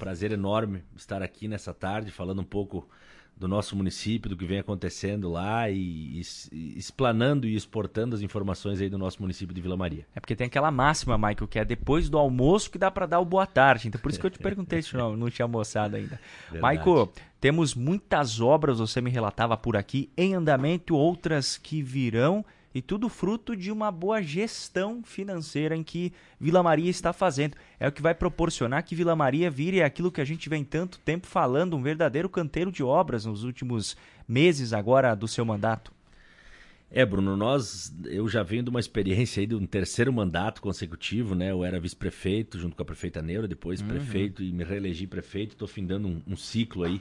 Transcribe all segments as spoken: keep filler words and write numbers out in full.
prazer enorme estar aqui nessa tarde falando um pouco do nosso município, do que vem acontecendo lá e, e explanando e exportando as informações aí do nosso município de Vila Maria. É porque tem aquela máxima, Michael, que é depois do almoço que dá para dar o boa tarde. Então por isso que eu te perguntei se não, não tinha almoçado ainda. Verdade. Michael, temos muitas obras, você me relatava por aqui, em andamento, outras que virão, e tudo fruto de uma boa gestão financeira em que Vila Maria está fazendo. É o que vai proporcionar que Vila Maria vire aquilo que a gente vem tanto tempo falando, um verdadeiro canteiro de obras nos últimos meses agora do seu mandato. É, Bruno, nós, eu já venho de uma experiência aí de um terceiro mandato consecutivo, né? Eu era vice-prefeito junto com a prefeita Neura, depois uhum. prefeito e me reelegi prefeito. Estou findando um, um ciclo aí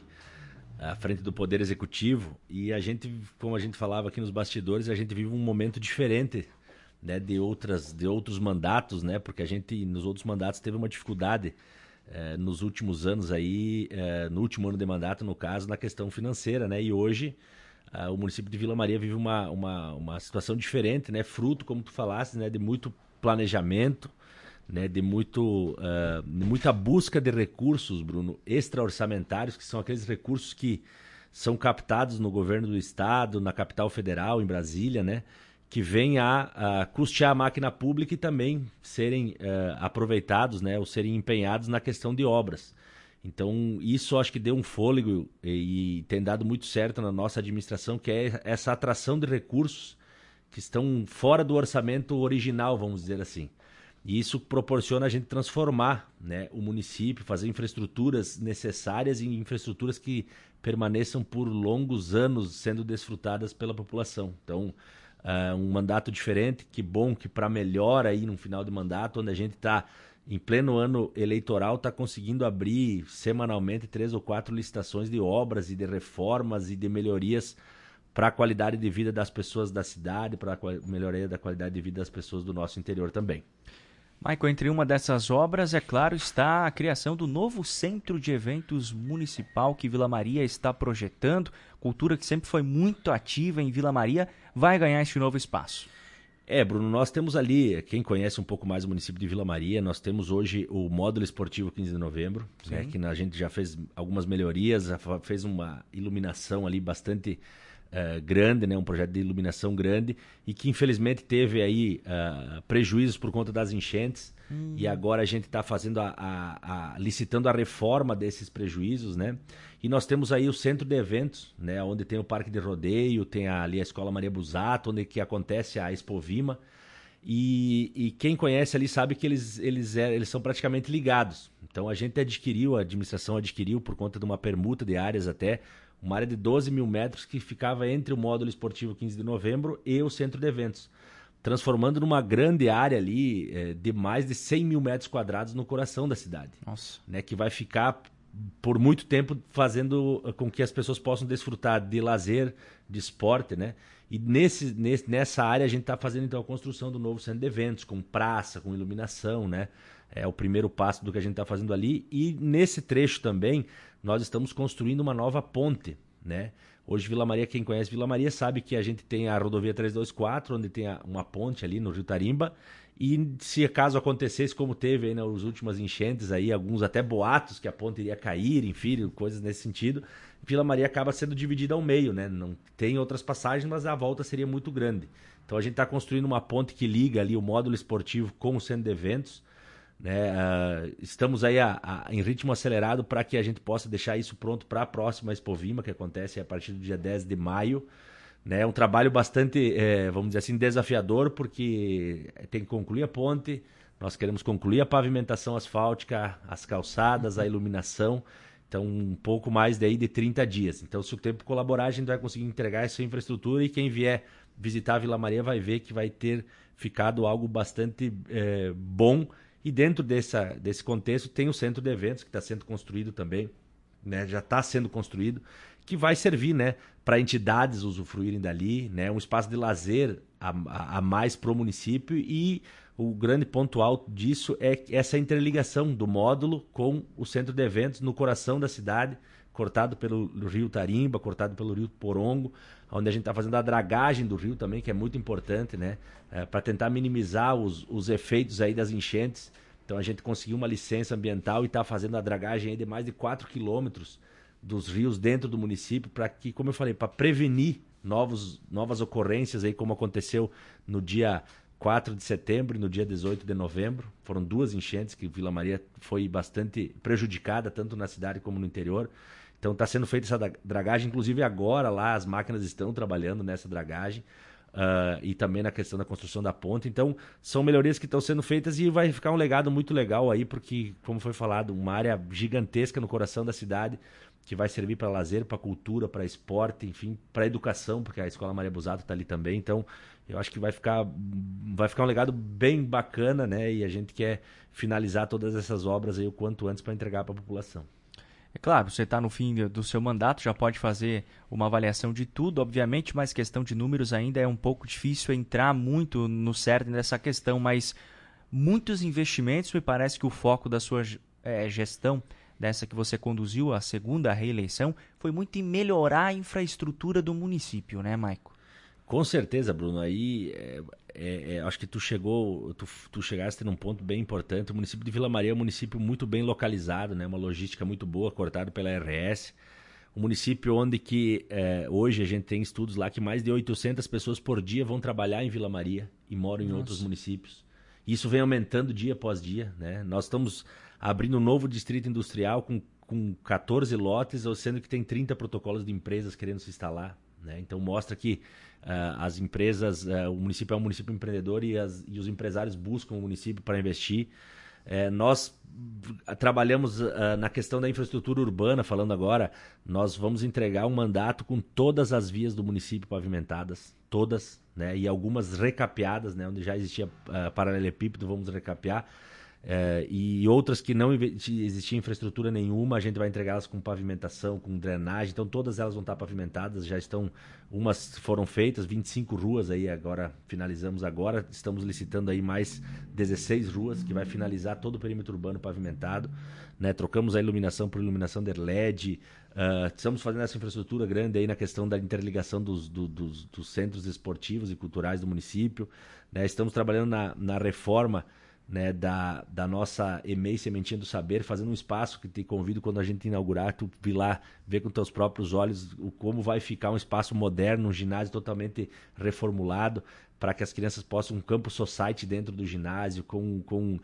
à frente do Poder Executivo, e a gente, como a gente falava aqui nos bastidores, a gente vive um momento diferente, né, de, outras, de outros mandatos, né, porque a gente nos outros mandatos teve uma dificuldade eh, nos últimos anos aí, eh, no último ano de mandato, no caso, na questão financeira, né, e hoje ah, o município de Vila Maria vive uma, uma, uma situação diferente, né, fruto, como tu falaste, né, de muito planejamento, né, de, muito, uh, de muita busca de recursos, Bruno, extra-orçamentários, que são aqueles recursos que são captados no governo do estado, na capital federal, em Brasília, né, que vêm a, a custear a máquina pública e também serem uh, aproveitados, né, ou serem empenhados na questão de obras. Então, isso acho que deu um fôlego e, e tem dado muito certo na nossa administração, que é essa atração de recursos que estão fora do orçamento original, vamos dizer assim. E isso proporciona a gente transformar, né, o município, fazer infraestruturas necessárias em infraestruturas que permaneçam por longos anos sendo desfrutadas pela população. Então, uh, um mandato diferente, que bom que para melhor aí no final de mandato, onde a gente está em pleno ano eleitoral, está conseguindo abrir semanalmente três ou quatro licitações de obras e de reformas e de melhorias para a qualidade de vida das pessoas da cidade, para a melhoria da qualidade de vida das pessoas do nosso interior também. Michael, entre uma dessas obras, é claro, está a criação do novo Centro de Eventos Municipal que Vila Maria está projetando. Cultura que sempre foi muito ativa em Vila Maria vai ganhar este novo espaço. É, Bruno, nós temos ali, quem conhece um pouco mais o município de Vila Maria, nós temos hoje o módulo esportivo quinze de novembro, né, que a gente já fez algumas melhorias, já fez uma iluminação ali bastante Uh, grande, né, um projeto de iluminação grande e que infelizmente teve aí uh, prejuízos por conta das enchentes hum. e agora a gente está fazendo a, a, a, licitando a reforma desses prejuízos, né, e nós temos aí o centro de eventos, né, onde tem o parque de rodeio, tem ali a Escola Maria Busato, onde que acontece a Expovima e, e quem conhece ali sabe que eles, eles, é, eles são praticamente ligados. Então a gente adquiriu, a administração adquiriu por conta de uma permuta de áreas até, uma área de doze mil metros que ficava entre o módulo esportivo quinze de novembro e o centro de eventos, transformando numa grande área ali é, de mais de cem mil metros quadrados no coração da cidade. Nossa. Né, que vai ficar por muito tempo fazendo com que as pessoas possam desfrutar de lazer, de esporte, né? E nesse, nesse, nessa área a gente está fazendo então a construção do novo centro de eventos, com praça, com iluminação, né? É o primeiro passo do que a gente está fazendo ali. E nesse trecho também nós estamos construindo uma nova ponte, né? Hoje Vila Maria, quem conhece Vila Maria sabe que a gente tem a rodovia trezentos e vinte e quatro, onde tem uma ponte ali no Rio Tarimba, e se caso acontecesse como teve aí nas últimas enchentes, aí, alguns até boatos que a ponte iria cair, enfim, coisas nesse sentido, Vila Maria acaba sendo dividida ao meio, né? Não tem outras passagens, mas a volta seria muito grande. Então a gente está construindo uma ponte que liga ali o módulo esportivo com o centro de eventos, né? Uh, estamos aí a, a, em ritmo acelerado para que a gente possa deixar isso pronto para a próxima Expovima, que acontece a partir do dia dez de maio. Né? É um trabalho bastante, é, vamos dizer assim, desafiador, porque tem que concluir a ponte, nós queremos concluir a pavimentação asfáltica, as calçadas, a iluminação, então um pouco mais daí de trinta dias. Então, se o tempo colaborar, a gente vai conseguir entregar essa infraestrutura e quem vier visitar a Vila Maria vai ver que vai ter ficado algo bastante é, bom. E dentro dessa, desse contexto tem o centro de eventos que está sendo construído também, né? Já está sendo construído, que vai servir, né, para entidades usufruírem dali, né? Um espaço de lazer a, a, a mais para o município, e o grande ponto alto disso é essa interligação do módulo com o centro de eventos no coração da cidade, cortado pelo rio Tarimba, cortado pelo rio Porongo, onde a gente está fazendo a dragagem do rio também, que é muito importante, né? É, para tentar minimizar os, os efeitos aí das enchentes. Então a gente conseguiu uma licença ambiental e está fazendo a dragagem aí de mais de quatro quilômetros dos rios dentro do município, para que, como eu falei, para prevenir novos, novas ocorrências aí, como aconteceu no dia quatro de setembro e no dia dezoito de novembro. Foram duas enchentes que Vila Maria foi bastante prejudicada, tanto na cidade como no interior. Então está sendo feita essa dragagem, inclusive agora lá as máquinas estão trabalhando nessa dragagem uh, e também na questão da construção da ponte. Então são melhorias que estão sendo feitas e vai ficar um legado muito legal aí, porque, como foi falado, uma área gigantesca no coração da cidade, que vai servir para lazer, para cultura, para esporte, enfim, para educação, porque a Escola Maria Busato está ali também. Então, eu acho que vai ficar, vai ficar um legado bem bacana, né? E a gente quer finalizar todas essas obras aí o quanto antes para entregar para a população. É claro, você está no fim do seu mandato, já pode fazer uma avaliação de tudo, obviamente, mas questão de números ainda é um pouco difícil entrar muito no cerne dessa questão, mas muitos investimentos, me parece que o foco da sua é, gestão, dessa que você conduziu, a segunda reeleição, foi muito em melhorar a infraestrutura do município, né, Maico? Com certeza, Bruno. Aí, é, é, é, acho que tu chegou, tu, tu chegaste num ponto bem importante. O município de Vila Maria é um município muito bem localizado, né? Uma logística muito boa, cortado pela R S. Um município onde que é, hoje a gente tem estudos lá que mais de oitocentas pessoas por dia vão trabalhar em Vila Maria e moram em Nossa. outros municípios. Isso vem aumentando dia após dia, né? Nós estamos abrindo um novo distrito industrial com, com quatorze lotes, sendo que tem trinta protocolos de empresas querendo se instalar, né? Então mostra que uh, as empresas, uh, o município é um município empreendedor e, as, e os empresários buscam o município para investir. Uh, nós trabalhamos uh, na questão da infraestrutura urbana, falando agora, nós vamos entregar um mandato com todas as vias do município pavimentadas, todas, né? E algumas recapeadas, né? Onde já existia uh, paralelepípedo, vamos recapear. É, e outras que não existia infraestrutura nenhuma, a gente vai entregá-las com pavimentação, com drenagem, então todas elas vão estar pavimentadas, já estão, umas foram feitas, vinte e cinco ruas aí agora, finalizamos agora, estamos licitando aí mais dezesseis ruas, que vai finalizar todo o perímetro urbano pavimentado, né? Trocamos a iluminação por iluminação de L E D, uh, estamos fazendo essa infraestrutura grande aí na questão da interligação dos, do, dos, dos centros esportivos e culturais do município, né? Estamos trabalhando na, na reforma, né, da, da nossa E M E I Sementinha do Saber, fazendo um espaço que te convido quando a gente inaugurar, tu vir lá ver com teus próprios olhos o, como vai ficar um espaço moderno, um ginásio totalmente reformulado, para que as crianças possam um campo society dentro do ginásio, com, com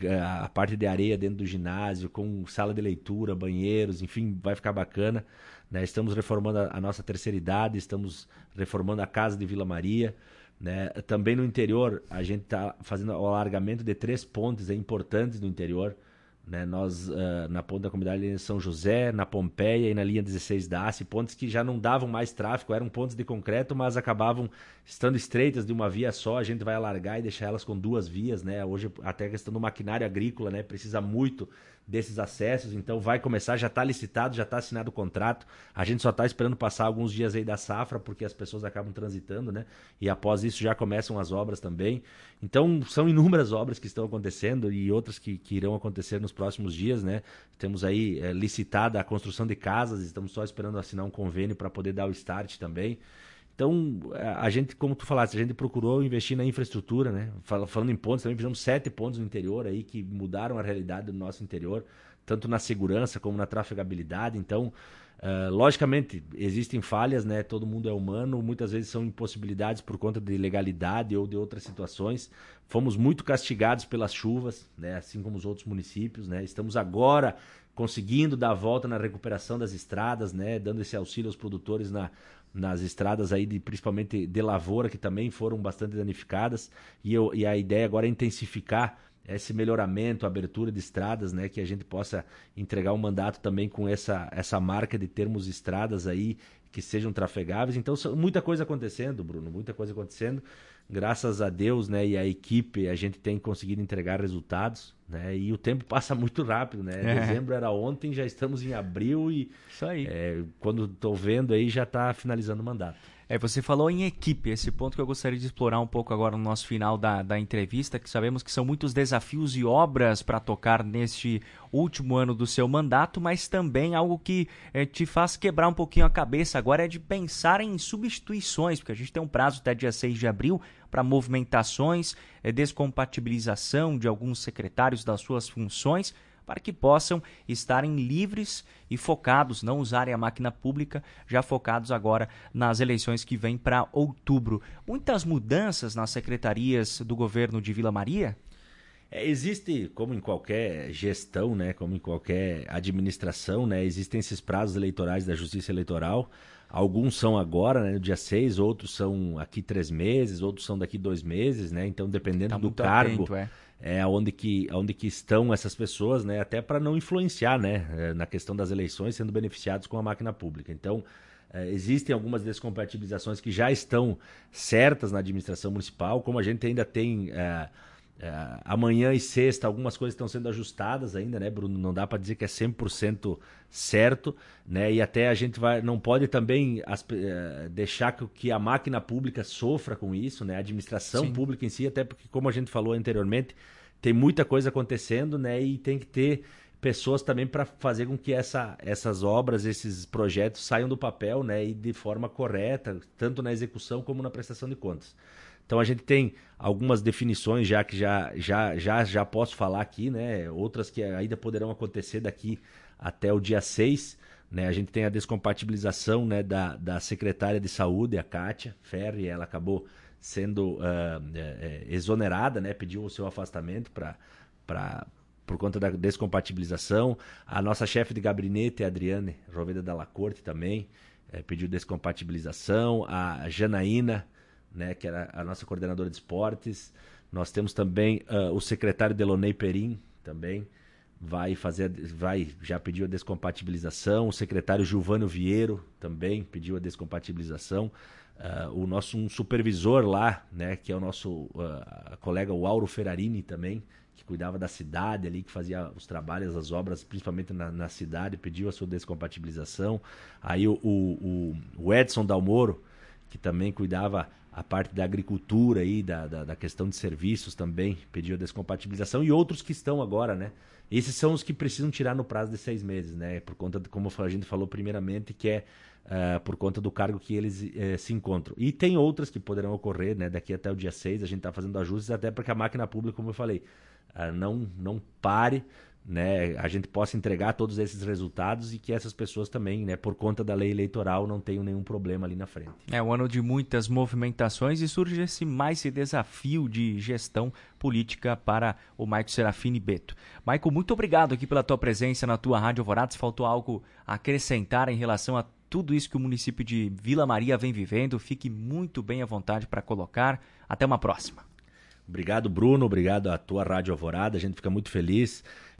a parte de areia dentro do ginásio, com sala de leitura, banheiros, enfim, vai ficar bacana, né? Estamos reformando a, a nossa terceira idade, estamos reformando a casa de Vila Maria, né? Também no interior, a gente está fazendo o alargamento de três pontes é, importantes no interior, né? Nós, uh, na ponte da comunidade de São José, na Pompeia e na linha dezesseis da ACE, pontes que já não davam mais tráfego, eram pontes de concreto, mas acabavam estando estreitas de uma via só, a gente vai alargar e deixar elas com duas vias, né? Hoje até a questão do maquinário agrícola, né? Precisa muito desses acessos, então vai começar, já está licitado, já está assinado o contrato, a gente só está esperando passar alguns dias aí da safra, porque as pessoas acabam transitando, né? E após isso já começam as obras também. Então são inúmeras obras que estão acontecendo e outras que, que irão acontecer nos próximos dias, né? Temos aí é, licitada a construção de casas, estamos só esperando assinar um convênio para poder dar o start também. Então, a gente, como tu falaste, a gente procurou investir na infraestrutura, né? Falando em pontos, também fizemos sete pontos no interior aí que mudaram a realidade do nosso interior, tanto na segurança como na trafegabilidade. Então, uh, logicamente, existem falhas, né? Todo mundo é humano, muitas vezes são impossibilidades por conta de ilegalidade ou de outras situações. Fomos muito castigados pelas chuvas, né? Assim como os outros municípios, né? Estamos agora conseguindo dar a volta na recuperação das estradas, né? Dando esse auxílio aos produtores na nas estradas aí, de, principalmente de lavoura, que também foram bastante danificadas, e, eu, e a ideia agora é intensificar esse melhoramento, abertura de estradas, né, que a gente possa entregar um mandato também com essa, essa marca de termos estradas aí que sejam trafegáveis. Então, muita coisa acontecendo, Bruno, muita coisa acontecendo. Graças a Deus, né, e a equipe, a gente tem conseguido entregar resultados, né, e o tempo passa muito rápido, né? É. Dezembro era ontem, já estamos em abril e Isso aí. É, quando estou vendo aí já está finalizando o mandato. É, você falou em equipe, esse ponto que eu gostaria de explorar um pouco agora no nosso final da, da entrevista, que sabemos que são muitos desafios e obras para tocar neste último ano do seu mandato, mas também algo que é, te faz quebrar um pouquinho a cabeça agora é de pensar em substituições, porque a gente tem um prazo até dia seis de abril para movimentações, é, descompatibilização de alguns secretários das suas funções, para que possam estarem livres e focados, não usarem a máquina pública, já focados agora nas eleições que vêm para outubro. Muitas mudanças nas secretarias do governo de Vila Maria? É, existe, como em qualquer gestão, né, como em qualquer administração, né, existem esses prazos eleitorais da Justiça Eleitoral. Alguns são agora, né, no dia seis, outros são aqui três meses, outros são daqui dois meses, né? Então, dependendo Tá do muito cargo, atento, é. é onde que, onde que estão essas pessoas, né? Até para não influenciar, né, é, na questão das eleições, sendo beneficiados com a máquina pública. Então, é, existem algumas descompatibilizações que já estão certas na administração municipal, como a gente ainda tem... É, Uh, amanhã e sexta algumas coisas estão sendo ajustadas ainda, né, Bruno? Não dá para dizer que é cem por cento certo, né? E até a gente vai, não pode também as, uh, deixar que, que a máquina pública sofra com isso, né? A administração Sim. pública em si, até porque, como a gente falou anteriormente, tem muita coisa acontecendo, né? E tem que ter pessoas também para fazer com que essa, essas obras, esses projetos saiam do papel, né? E de forma correta, tanto na execução como na prestação de contas. Então a gente tem algumas definições já que já, já, já, já posso falar aqui, né? Outras que ainda poderão acontecer daqui até o dia seis. Né? A gente tem a descompatibilização, né, da, da secretária de saúde, a Kátia Ferri, ela acabou sendo uh, é, exonerada, né? Pediu o seu afastamento pra, pra, por conta da descompatibilização. A nossa chefe de gabinete, a Adriane Roveda Dalla Corte, também é, pediu descompatibilização. A Janaína, né, que era a nossa coordenadora de esportes. Nós temos também uh, o secretário Delonei Perim, também vai fazer, vai, já pediu a descompatibilização. O secretário Gilvânio Vieiro também pediu a descompatibilização. Uh, o nosso um supervisor lá, né, que é o nosso uh, colega o Auro Ferrarini também, que cuidava da cidade ali, que fazia os trabalhos, as obras, principalmente na, na cidade, pediu a sua descompatibilização. Aí o, o, o Edson Dalmoro, que também cuidava a parte da agricultura aí, da, da, da questão de serviços também, pediu a descompatibilização, e outros que estão agora, né? Esses são os que precisam tirar no prazo de seis meses, né? Por conta, de, como a gente falou primeiramente, que é uh, por conta do cargo que eles uh, se encontram. E tem outras que poderão ocorrer, né? Daqui até o dia seis, a gente está fazendo ajustes, até para que a máquina pública, como eu falei, uh, não, não pare, né, a gente possa entregar todos esses resultados e que essas pessoas também, né, por conta da lei eleitoral, não tenham nenhum problema ali na frente. É um ano de muitas movimentações e surge esse mais esse desafio de gestão política para o Maico Serafini Beto. Maico, muito obrigado aqui pela tua presença na tua Rádio Alvorada. Se faltou algo a acrescentar em relação a tudo isso que o município de Vila Maria vem vivendo, fique muito bem à vontade para colocar. Até uma próxima. Obrigado, Bruno. Obrigado à tua Rádio Alvorada. A gente fica muito feliz